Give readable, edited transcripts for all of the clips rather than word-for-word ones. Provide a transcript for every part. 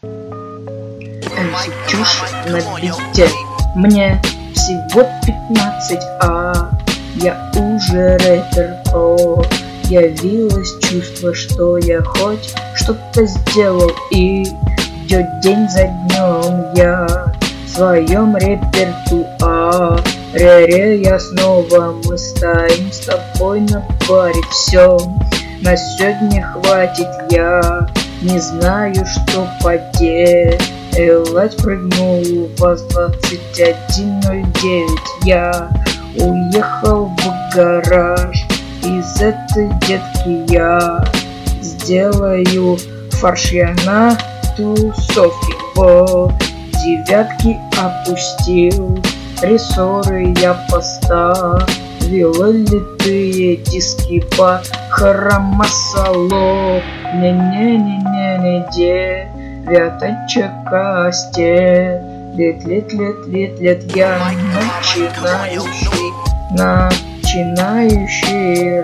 MC Чушь на бите. Мне всего 15, а я уже рэпер. Явилось чувство, что я хоть что-то сделал, и идет день за днем я в своем репертуаре. Я снова, мы стоим с тобой на баре. Все, на сегодня хватит, я не знаю, что поделать. Прыгнул вас 21:09. Я уехал в гараж. Из этой детки я сделаю фарш. Я на тусовке в девятки опустил. Рессоры я поставил, литые диски по хромосоло. Не-не-не-не-не, девяточек касте. Лет, я начинающий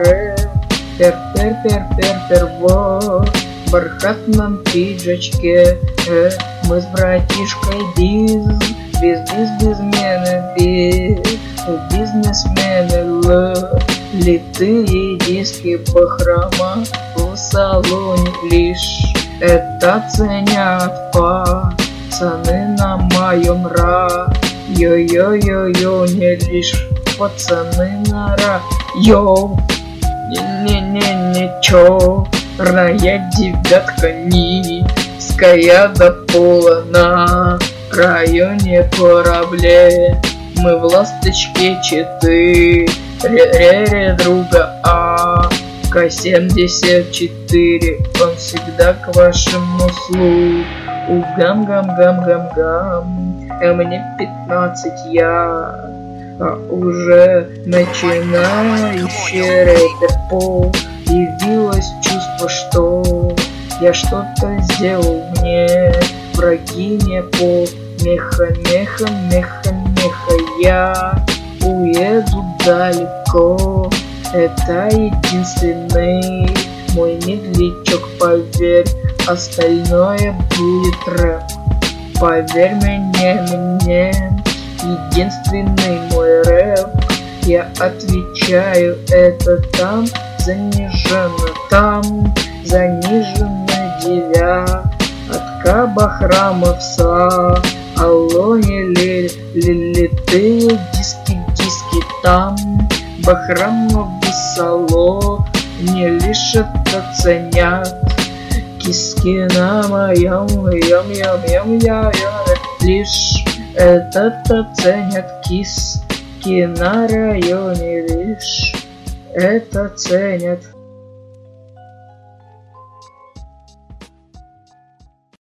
рэпер в бархатном пиджачке. Мы с братишкой бизнесмены, литые диски бахрома в салоне. Лишь это ценят пацаны на моем йо-йо-йо-йо, не лишь пацаны на йо. Не-не-не, черная девятка низкая до пола на районе корабле. Мы в ласточке 4 друга АК-74. Он всегда к вашему услугам. Гам-гам-гам-гам-гам. Мне 15, я уже начинающий рэпер. Появилось чувство, что я что-то сделал. Мне враги не помеха. Я уеду далеко. Это единственный мой медлячок, поверь, остальное будет рэп. Поверь мне, единственный мой рэп. Я отвечаю, это там занижена девятка бахрома в салоне. Литые диски там бахромовый салоне. Лишь это ценят киски на моем лишь это ценят киски на районе. Лишь это ценят